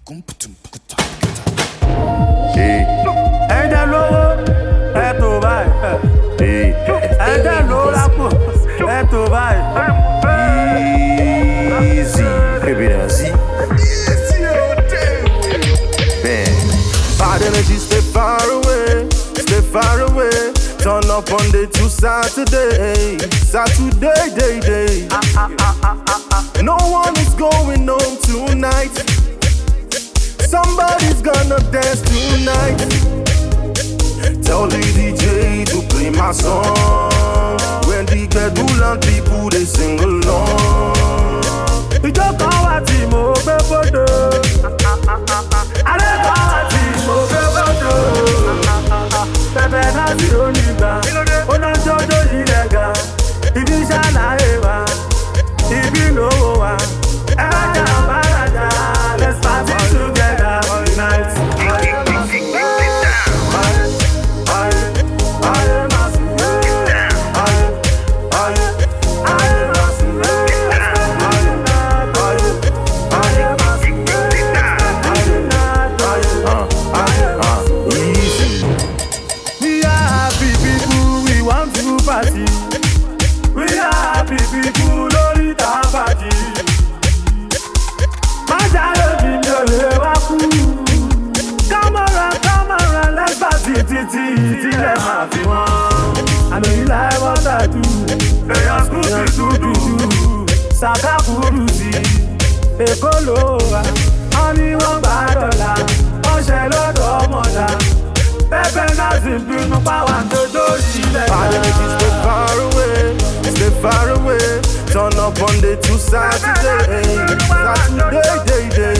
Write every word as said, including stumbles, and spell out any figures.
Hey. And I know that to buy. Hey. And I know that to buy. Easy, baby, that's it. Easy, man. Bad energy, stay far away, stay far away. Turn up on day to Saturday, Saturday, day, day. No one is going home tonight. Somebody's gonna dance tonight. Tell the D J to play my song. When the Kedulan people they sing along. Ìjọba wa tí mo gbé fọ́dọ̀. Àlejò wa tí mo gbé fọ́dọ̀. Bẹ̀bẹ̀ náà sì ó nígbà. Ó náà jọjọ́ yìí lẹ́gà. Ibi ṣàlàyé wa. Ibi lówó wa. Ẹ rájà bá rájà. Let's party together all night. Party. We are happy people, Lolita party. Majalo Jinjole Waku. Come around, come around, let's party, titi, titi, let my fi one. I know you like what I do. Hey, your school to do, do. Saka Kurusi, Ekoloa. Only one badola, one shell of mother. Pepe nothing, no power to do shit. Stay far away, stay far away. Turn up on day to Saturday, Saturday, day, day.